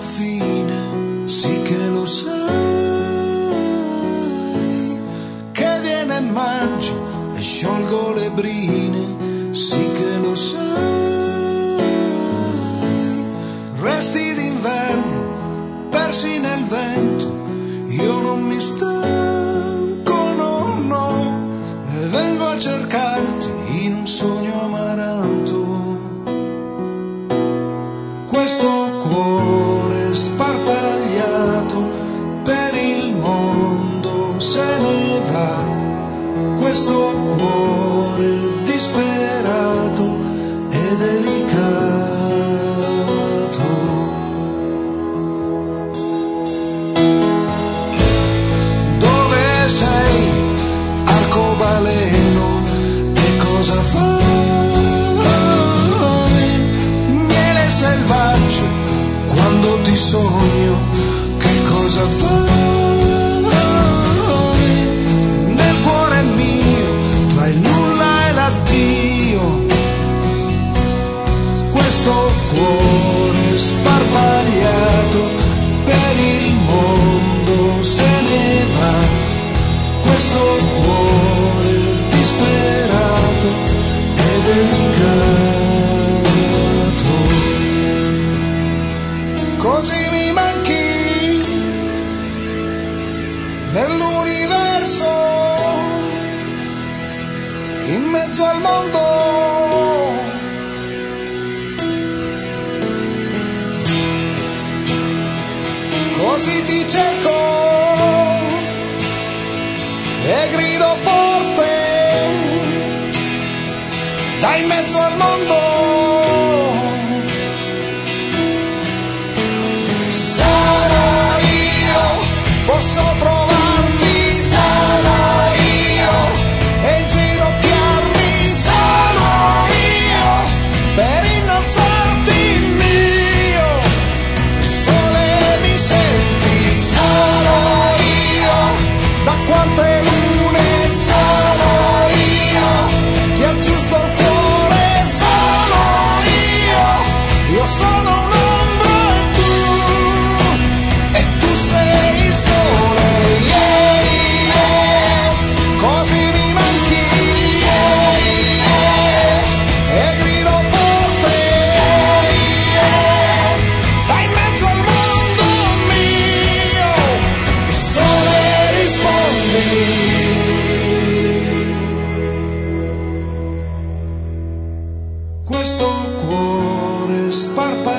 fine, sì che lo sai, che viene maggio e sciolgo le brine, sì che lo sai, resti d'inverno persi nel vento, io non mi stanco, no, no, e vengo a cercarti in un sogno amaranto. Questo cuore sparpagliato per il mondo se ne va, questo cuore disperato e delicato. Dove sei, arcobaleno, e cosa fai? Selvaggio, quando ti sogno, che cosa fai? Nel cuore mio, tra il nulla e l'addio, questo cuore sparpagliato per il mondo se ne va, questo cuore disperato e delicato. Così mi manchi nell'universo, in mezzo al mondo, così ti cerco e grido forte da in mezzo al mondo. Posso trovarti, sarò io, e inginocchiarmi, sarò io, per innalzarti il mio sole, mi senti, sarò io, da quante lune, sarò io, ti aggiusto il cuore, sarò io sono un'ombra e tu sei il sole, yeah, yeah. Così mi manchi, yeah, yeah. E grido forte, yeah, yeah. Da in mezzo al mondo mio, sole rispondi. Questo cuore sparpagliato